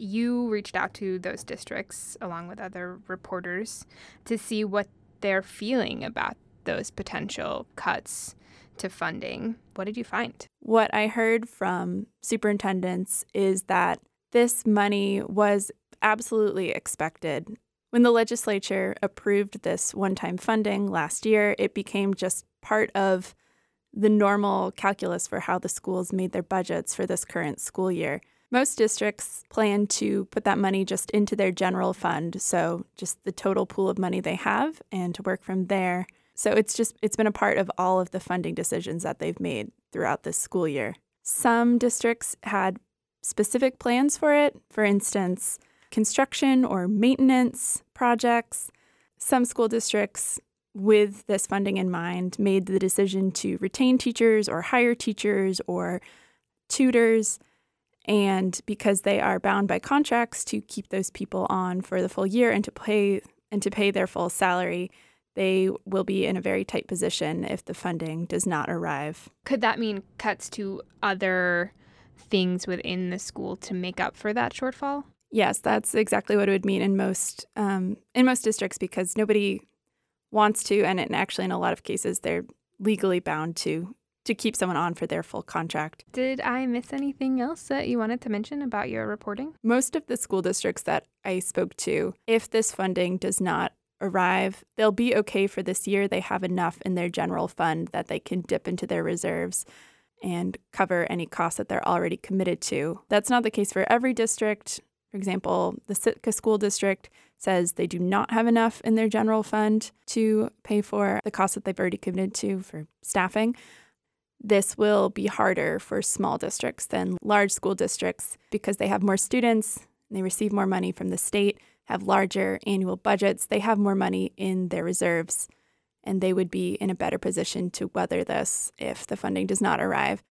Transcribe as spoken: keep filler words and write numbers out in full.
you reached out to those districts along with other reporters to see what they're feeling about those potential cuts to funding. What did you find? What I heard from superintendents is that this money was absolutely expected. When the legislature approved this one-time funding last year, it became just part of the normal calculus for how the schools made their budgets for this current school year. Most districts plan to put that money just into their general fund, so just the total pool of money they have, and to work from there. So it's just it's been a part of all of the funding decisions that they've made throughout this school year. Some districts had specific plans for it, for instance, construction or maintenance projects. Some school districts, with this funding in mind, made the decision to retain teachers or hire teachers or tutors. And because they are bound by contracts to keep those people on for the full year and to pay and to pay their full salary, they will be in a very tight position if the funding does not arrive. Could that mean cuts to other things within the school to make up for that shortfall? Yes, that's exactly what it would mean in most um, in most districts, because nobody wants to, and in, actually in a lot of cases they're legally bound to to keep someone on for their full contract. Did I miss anything else that you wanted to mention about your reporting? Most of the school districts that I spoke to, if this funding does not arrive, they'll be okay for this year. They have enough in their general fund that they can dip into their reserves and cover any costs that they're already committed to. That's not the case for every district. For example, the Sitka School District says they do not have enough in their general fund to pay for the costs that they've already committed to for staffing. This will be harder for small districts than large school districts because they have more students, they receive more money from the state, have larger annual budgets, they have more money in their reserves, and they would be in a better position to weather this if the funding does not arrive.